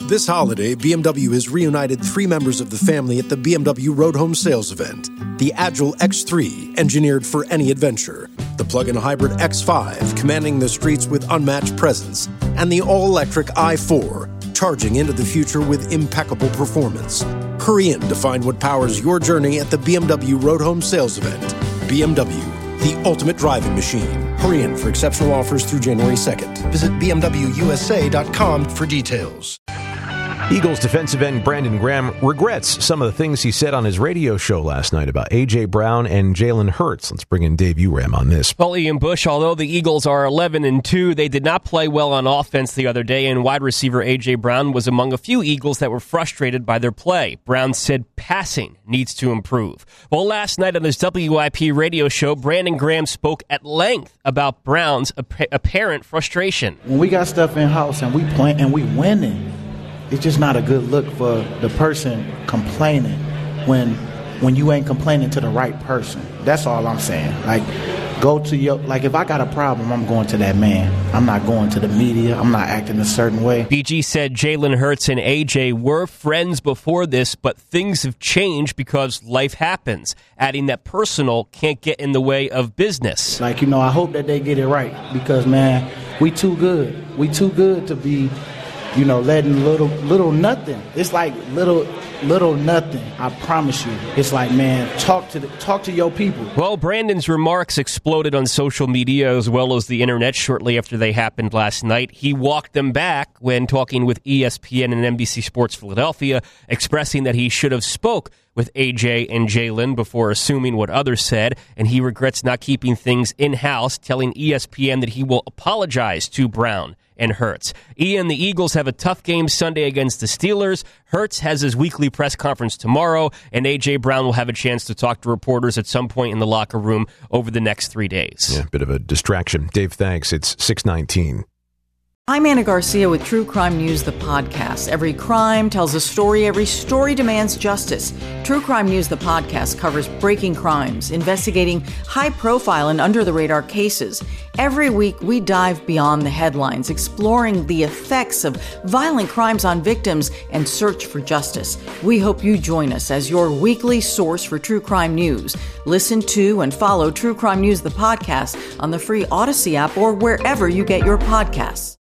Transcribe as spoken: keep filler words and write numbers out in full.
This holiday, B M W has reunited three members of the family at the B M W Road Home Sales event. The Agile X three, engineered for any adventure. The plug-in hybrid X five, commanding the streets with unmatched presence. And the all-electric i four, charging into the future with impeccable performance. Hurry in to find what powers your journey at the B M W Road Home Sales event. B M W, the ultimate driving machine. Hurry in for exceptional offers through January second. Visit b m w u s a dot com for details. Eagles defensive end Brandon Graham regrets some of the things he said on his radio show last night about A J. Brown and Jalen Hurts. Let's bring in Dave Uram on this. Well, Ian Bush, although the Eagles are eleven and two, they did not play well on offense the other day, and wide receiver A J. Brown was among a few Eagles that were frustrated by their play. Brown said passing needs to improve. Well, last night on this W I P radio show, Brandon Graham spoke at length about Brown's ap- apparent frustration. When we got stuff in-house and we play and we winning, it's just not a good look for the person complaining when when you ain't complaining to the right person. That's all I'm saying. Like, go to your, like, if I got a problem, I'm going to that man. I'm not going to the media. I'm not acting a certain way. B G said Jalen Hurts and A J were friends before this, but things have changed because life happens, adding that personal can't get in the way of business. Like, you know, I hope that they get it right because, man, we too good. We too good to be, you know, letting little little nothing. It's like little little nothing. I promise you. It's like, man, talk to the, talk to your people. Well, Brandon's remarks exploded on social media as well as the internet shortly after they happened last night. He walked them back when talking with E S P N and N B C Sports Philadelphia, expressing that he should have spoke with A J and Jalen before assuming what others said, and he regrets not keeping things in-house, telling E S P N that he will apologize to Brown and Hurts. Ian, the Eagles have a tough game Sunday against the Steelers. Hurts has his weekly press conference tomorrow, and A J. Brown will have a chance to talk to reporters at some point in the locker room over the next three days. Yeah, bit of a distraction. Dave, thanks. It's six nineteen. I'm Anna Garcia with True Crime News, the podcast. Every crime tells a story. Every story demands justice. True Crime News, the podcast, covers breaking crimes, investigating high-profile and under-the-radar cases. Every week, we dive beyond the headlines, exploring the effects of violent crimes on victims and search for justice. We hope you join us as your weekly source for True Crime News. Listen to and follow True Crime News, the podcast, on the free Odyssey app or wherever you get your podcasts.